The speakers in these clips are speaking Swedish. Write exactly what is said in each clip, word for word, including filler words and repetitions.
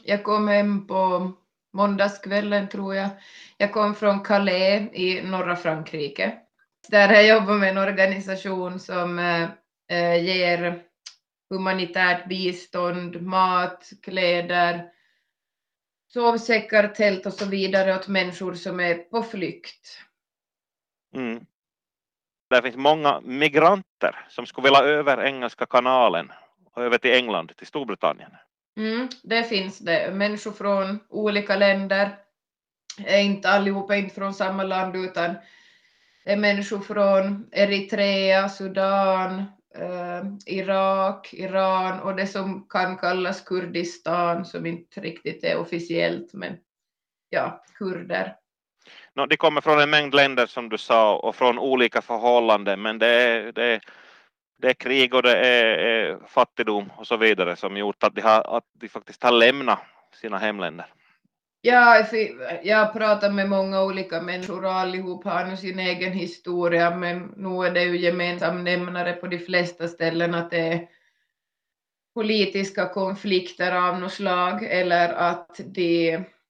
jag kom hem på måndagskvällen tror jag. Jag kom från Calais i norra Frankrike. Där har jag jobbat med en organisation som äh, ger humanitärt bistånd, mat, kläder, sovsäckar, tält och så vidare åt människor som är på flykt. Mm. Det finns många migranter som skulle vilja över Engelska kanalen och över till England, till Storbritannien. Mm, det finns det. Människor från olika länder. Är inte allihopa inte från samma land utan är människor från Eritrea, Sudan, eh, Irak, Iran och det som kan kallas Kurdistan som inte riktigt är officiellt men ja, kurder. No, de kommer från en mängd länder som du sa och från olika förhållanden men det är, det är, det är krig och det är, är fattigdom och så vidare som gjort att de, har, att de faktiskt har lämnat sina hemländer. Ja, jag pratar med många olika människor och allihop har nu sin egen historia men nu är det ju gemensam nämnare på de flesta ställen att det är politiska konflikter av något slag eller att de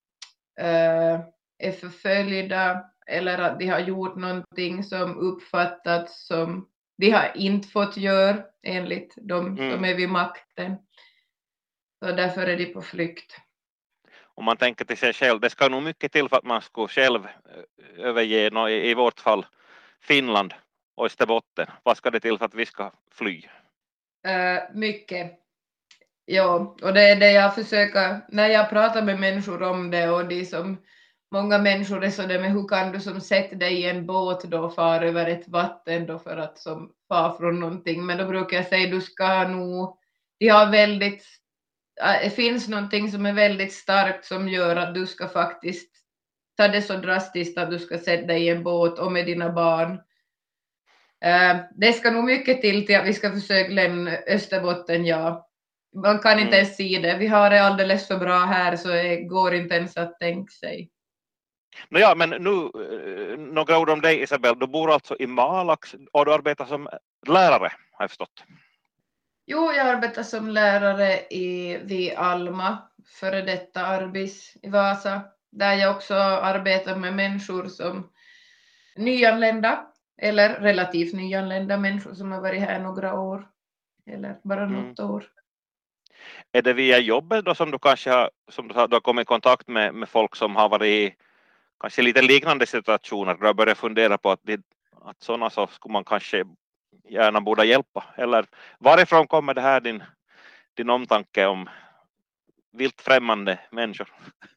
äh, är förföljda eller att de har gjort någonting som uppfattats som de har inte fått göra enligt de mm. som är vid makten. Så därför är de på flykt. Om man tänker till sig själv, det ska nog mycket till för att man skulle själv överge, no, i, i vårt fall Finland och Österbotten. Vad ska det till för att vi ska fly? Uh, mycket. Ja, och det är det jag försöker, när jag pratar med människor om det och de som, många människor är så det med hur kan du som sätter dig i en båt då far över ett vatten då för att som far från någonting, men då brukar jag säga du ska nog, de har väldigt, det finns någonting som är väldigt starkt som gör att du ska faktiskt ta det så drastiskt att du ska sätta dig i en båt och med dina barn. Uh, det ska nog mycket till till att vi ska försöka lämna Österbotten, ja. Man kan inte mm. ens se det. Vi har det alldeles för bra här så det går inte ens att tänka sig. No ja, men nu några ord om dig Isabel. Du bor alltså i Malax och du arbetar som lärare, har jag förstått. Jo, jag arbetar som lärare i vid Alma, före detta Arbis i Vasa. Där jag också arbetar med människor som nyanlända eller relativt nyanlända människor som har varit här några år eller bara mm. något år. Är det via jobbet då som du kanske har, som du har, du har kommit i kontakt med, med folk som har varit i kanske lite liknande situationer? Du har börjat fundera på att, det, att sådana så skulle man kanske gärna borde hjälpa. Eller varifrån kommer det här din, din omtanke om vilt främmande människor?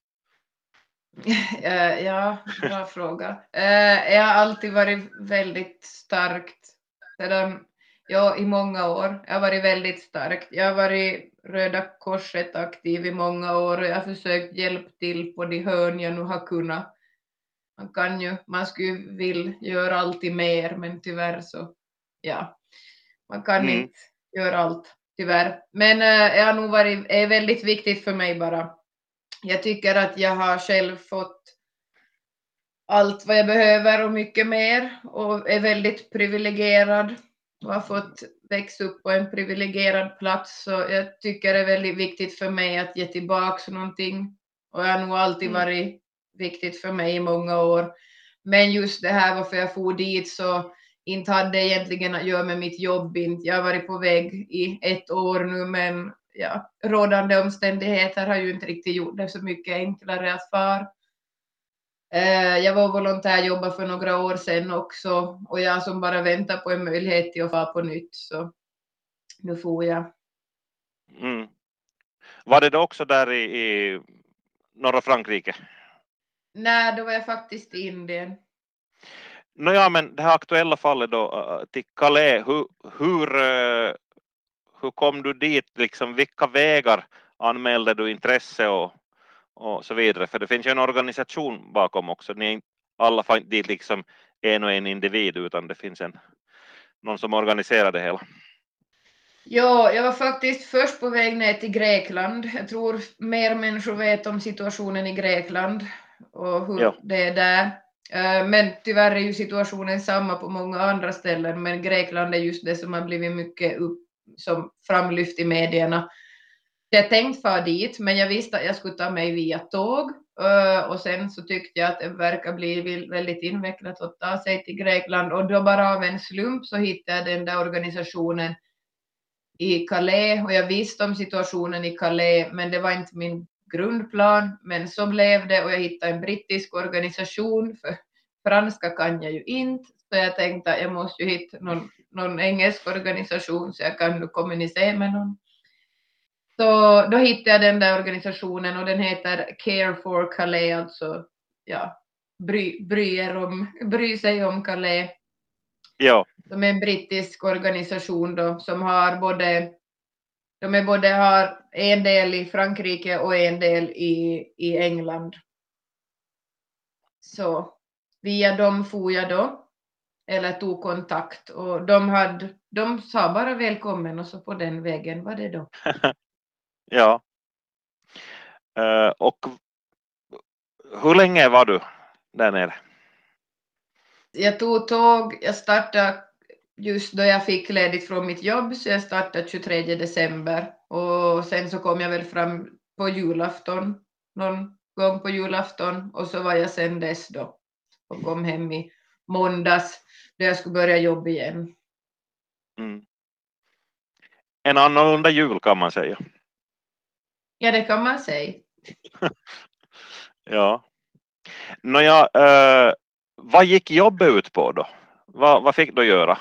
Ja, bra fråga. Jag har alltid varit väldigt starkt sedan, ja, i många år. Jag har varit väldigt starkt. Jag har varit Röda Korset aktiv i många år och jag har försökt hjälpa till på de hörn jag nu har kunnat. Man kan ju, man skulle vilja göra alltid mer men tyvärr så, ja, man kan mm. inte göra allt tyvärr. Men äh, jag har nog varit, är väldigt viktigt för mig bara. Jag tycker att jag har själv fått allt vad jag behöver och mycket mer och är väldigt privilegierad och har fått växa upp på en privilegierad plats, så jag tycker det är väldigt viktigt för mig att ge tillbaka någonting och jag har nog alltid mm. varit viktigt för mig i många år. Men just det här varför jag for dit så inte hade det egentligen att göra med mitt jobb. Jag har varit på väg i ett år nu men ja, rådande omständigheter har ju inte riktigt gjort det så mycket enklare att fara. Jag var volontärjobba för några år sedan också och jag som bara väntar på en möjlighet till att fara på nytt så nu får jag. Mm. Var det då också där i, i norra Frankrike? Nej, då var jag faktiskt i Indien. Nåja, men det här aktuella fallet då till Calais, hur, hur, hur kom du dit? Liksom, vilka vägar anmälde du intresse och, och så vidare? För det finns ju en organisation bakom också. Ni är inte alla får inte dit liksom en och en individ utan det finns en, någon som organiserar det hela. Ja, jag var faktiskt först på väg ner till Grekland. Jag tror mer människor vet om situationen i Grekland och hur ja. det är där. Men tyvärr är ju situationen samma på många andra ställen, men Grekland är just det som har blivit mycket upp, som framlyft i medierna. Jag tänkte fara dit, men jag visste att jag skulle ta mig via tåg. Uh, och sen så tyckte jag att det verkar bli väldigt invecklat att ta sig till Grekland. Och då bara av en slump så hittade jag den där organisationen i Calais. Och jag visste om situationen i Calais, men det var inte min grundplan. Men så blev det, och jag hittade en brittisk organisation. För franska kan jag ju inte. Så jag tänkte att jag måste ju hitta någon, någon engelsk organisation så jag kan nu kommunicera med någon. Så då hittade jag den där organisationen och den heter Care for Calais, alltså ja, bry, bry, er om, bry sig om Calais. Ja. De är en brittisk organisation då, som har både, de är både har en del i Frankrike och en del i, i England. Så via dem får jag då, eller tog kontakt, och de, hade, de sa bara välkommen, och så på den vägen var det då. Ja. Uh, och hur länge var du där nere? Jag tog tåg, jag startade just då jag fick ledigt från mitt jobb, så jag startade tjugotredje december, och sen så kom jag väl fram på julafton, någon gång på julafton, och så var jag sen dess då och kom hem i måndags då jag skulle börja jobba igen. Mm. En annorlunda jul kan man säga. Ja, det kan man säga. Ja. Nåja, uh, vad gick jobbet ut på då? Vad, vad fick du göra?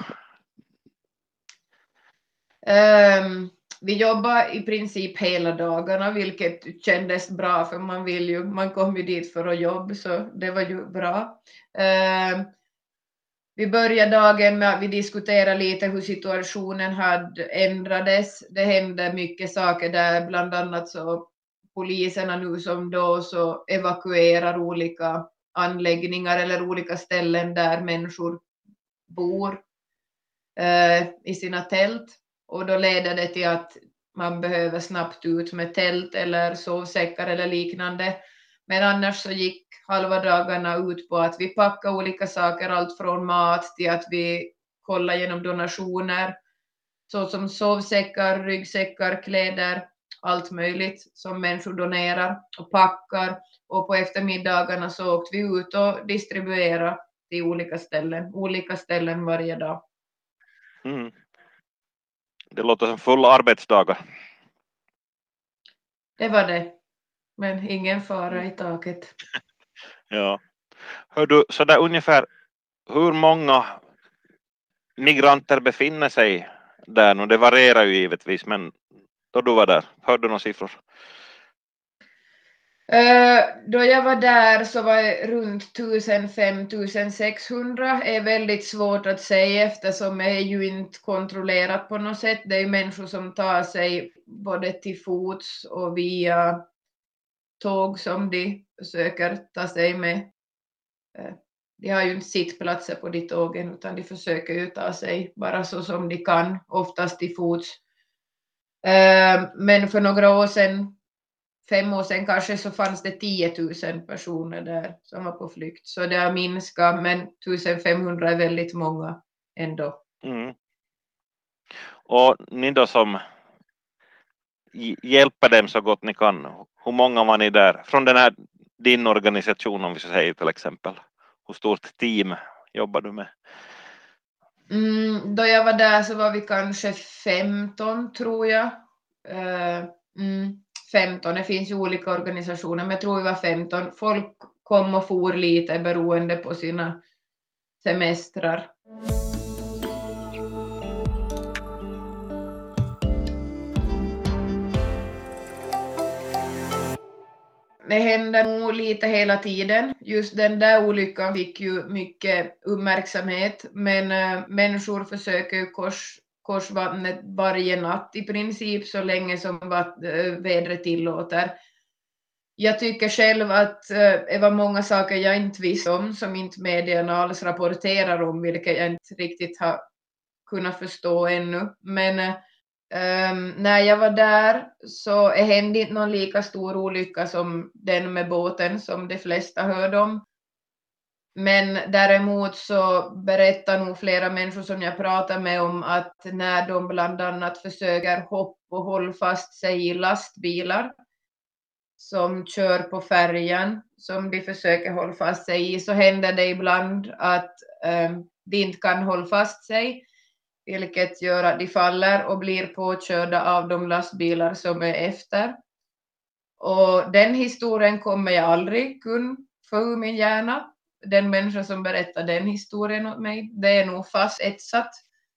Um, vi jobbar i princip hela dagarna, vilket kändes bra, för man vill ju, man kom ju dit för att jobba, så det var ju bra. Um, vi började dagen med att vi diskuterade lite hur situationen hade ändrades. Det hände mycket saker där, bland annat så poliserna nu som då så evakuerar olika anläggningar eller olika ställen där människor bor uh, i sina tält. Och då leder det till att man behöver snabbt ut med tält eller sovsäckar eller liknande. Men annars så gick halva dagarna ut på att vi packade olika saker, allt från mat till att vi kollar genom donationer, såsom sovsäckar, ryggsäckar, kläder, allt möjligt som människor donerar och packar. Och på eftermiddagarna så åkte vi ut och distribuerade till olika ställen, olika ställen varje dag. Mm. Det låter som fulla arbetsdagar. Det var det. Men ingen fara i taket. Ja. Hör du, så där ungefär hur många migranter befinner sig där nu? Det varierar ju givetvis, men då du var där, hörde du några siffror? Uh, då jag var där så var det runt tusen fem till tusen sexhundra. Det är väldigt svårt att säga eftersom det är ju inte kontrollerat på något sätt. Det är människor som tar sig både till fots och via tåg som de försöker ta sig med. Uh, de har ju inte sittplatser på de tågen, utan de försöker ju ta sig bara så som de kan, oftast till fots. Uh, men för några år sedan, fem år sedan kanske, så fanns det tio tusen personer där som var på flykt. Så det har minskat, men femtonhundra är väldigt många ändå. Mm. Och ni då som hjälper dem så gott ni kan, hur många var ni där? Från den här, din organisation om vi ska säga till exempel. Hur stort team jobbar du med? Mm, då jag var där så var vi kanske femton tror jag. Uh, mm. femton, det finns ju olika organisationer, men jag tror vi var femton. Folk kom och for lite beroende på sina semestrar. Det händer nog lite hela tiden. Just den där olyckan fick ju mycket uppmärksamhet, men äh, människor försöker ju kors, korsvattnet varje natt i princip så länge som vatt, äh, vädret tillåter. Jag tycker själv att äh, det var många saker jag inte visste om som inte medierna alls rapporterar om, vilket jag inte riktigt har kunnat förstå ännu. Men äh, Um, när jag var där så hände inte någon lika stor olycka som den med båten som de flesta hörde om. Men däremot så berättar nog flera människor som jag pratar med om att när de bland annat försöker hoppa och hålla fast sig i lastbilar som kör på färjan som de försöker hålla fast sig i, så händer det ibland att eh, de inte kan hålla fast sig, vilket gör att de faller och blir påkörda av de lastbilar som är efter. Och den historien kommer jag aldrig kunna få ur min hjärna. Den människa som berättar den historien åt mig, det är nog fast etsat.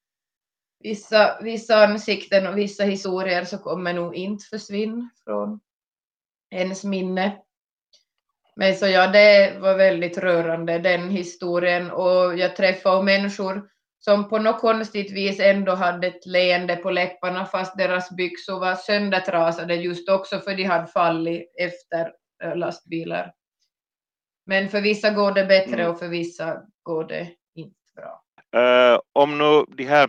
Vissa, vissa ansikten och vissa historier så kommer nog inte försvinna från ens minne. Men så ja, det var väldigt rörande den historien, och jag träffade människor som på något konstigt vis ändå hade ett leende på läpparna fast deras byxor var söndertrasade just också för de hade fallit efter lastbilar. Men för vissa går det bättre mm. och för vissa går det inte bra. Uh, om nu de här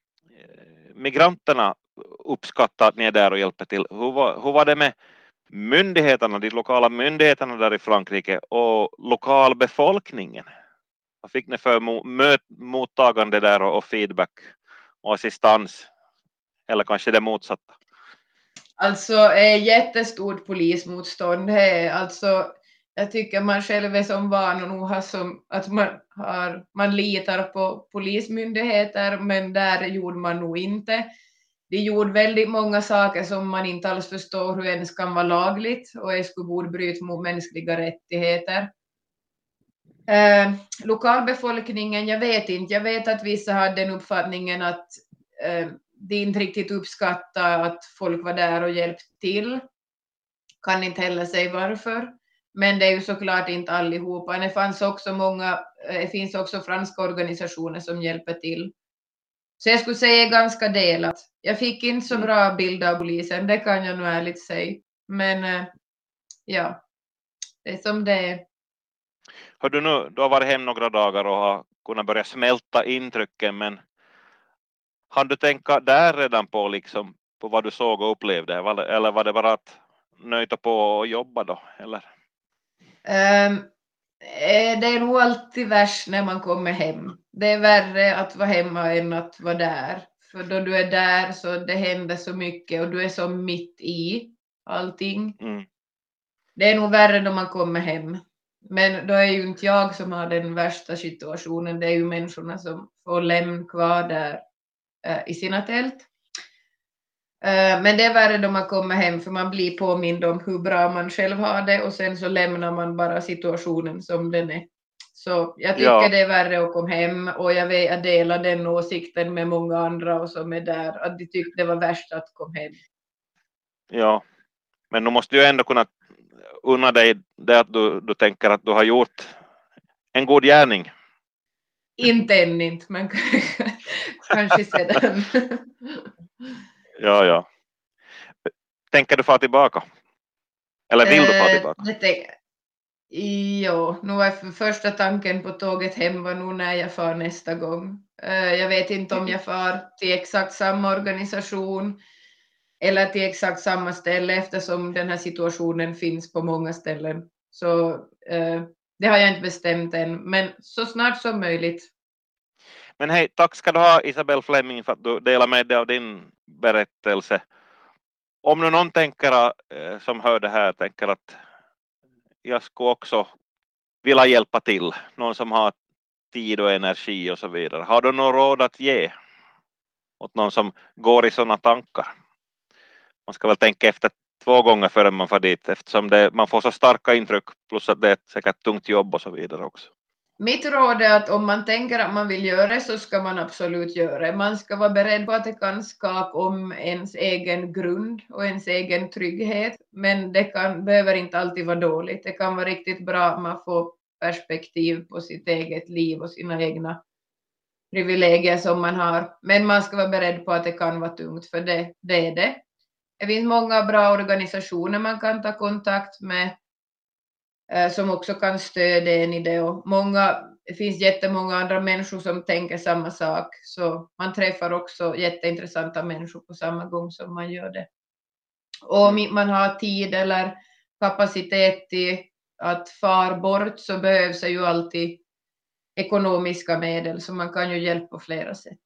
migranterna uppskattar att ni är där och hjälper till, hur var, hur var det med myndigheterna, de lokala myndigheterna där i Frankrike och lokalbefolkningen? Vad fick ni för mo- mottagande där och, och feedback och assistans? Eller kanske det motsatta? Alltså är jättestort polismotstånd. Hey, alltså jag tycker man själv är som van och nog har som att man har man litar på polismyndigheter, men där gjorde man nog inte. De gjorde väldigt många saker som man inte alls förstår hur ens kan vara lagligt och är skulle borde bryta mot mänskliga rättigheter. Eh, lokalbefolkningen, jag vet inte. Jag vet att vissa hade den uppfattningen att eh, de inte riktigt uppskattar att folk var där och hjälpte till. Kan inte heller säga varför. Men det är ju såklart inte allihopa. Det fanns också många, det finns också franska organisationer som hjälper till. Så jag skulle säga ganska delat. Jag fick inte så bra bild av polisen, det kan jag nog ärligt säga. Men ja, det är som det är. Har du nu, du har varit hem några dagar och har kunnat börja smälta intrycken, men har du tänka där redan på liksom på vad du såg och upplevde, eller var det bara att nöjta på och jobba då, eller? Um, det är nog alltid värst när man kommer hem. Det är värre att vara hemma än att vara där. För då du är där så det händer så mycket och du är så mitt i allting. Mm. Det är nog värre när man kommer hem. Men då är ju inte jag som har den värsta situationen. Det är ju människorna som får lämna kvar där äh, i sina tält. Äh, men det är värre då man kommer hem, för man blir påmind om hur bra man själv har det och sen så lämnar man bara situationen som den är. Så jag tycker ja. Det är värre att komma hem, och jag, vet, jag delar den åsikten med många andra och som är där, att de tyckte det var värst att komma hem. Ja, men du måste ju ändå kunna unna dig det att du, du tänker att du har gjort en god gärning. Inte än inte, men kanske sedan. Ja, ja. Tänker du få tillbaka? Eller vill du få tillbaka? Eh, det jo, nu är första tanken på tåget hem var nog när jag far nästa gång. Eh, jag vet inte om jag far till exakt samma organisation eller till exakt samma ställe, eftersom den här situationen finns på många ställen. Så eh, det har jag inte bestämt än, men så snart som möjligt. Men hej, tack ska du ha Isabelle Fleming för att du delar med dig av din berättelse. Om nu någon tänker eh, som hör det här tänker att jag skulle också vilja hjälpa till, någon som har tid och energi och så vidare. Har du något råd att ge åt någon som går i sådana tankar? Man ska väl tänka efter två gånger förrän man får dit, eftersom det, man får så starka intryck, plus att det är ett säkert tungt jobb och så vidare också. Mitt råd är att om man tänker att man vill göra det så ska man absolut göra det. Man ska vara beredd på att det kan skaka om ens egen grund och ens egen trygghet. Men det kan, behöver inte alltid vara dåligt. Det kan vara riktigt bra att man får perspektiv på sitt eget liv och sina egna privilegier som man har. Men man ska vara beredd på att det kan vara tungt, för det, det är det. Det finns många bra organisationer man kan ta kontakt med, som också kan stödja en i det, och många, det finns jättemånga andra människor som tänker samma sak, så man träffar också jätteintressanta människor på samma gång som man gör det. Och om man har tid eller kapacitet till att fara bort så behövs det ju alltid ekonomiska medel, så man kan ju hjälpa på flera sätt.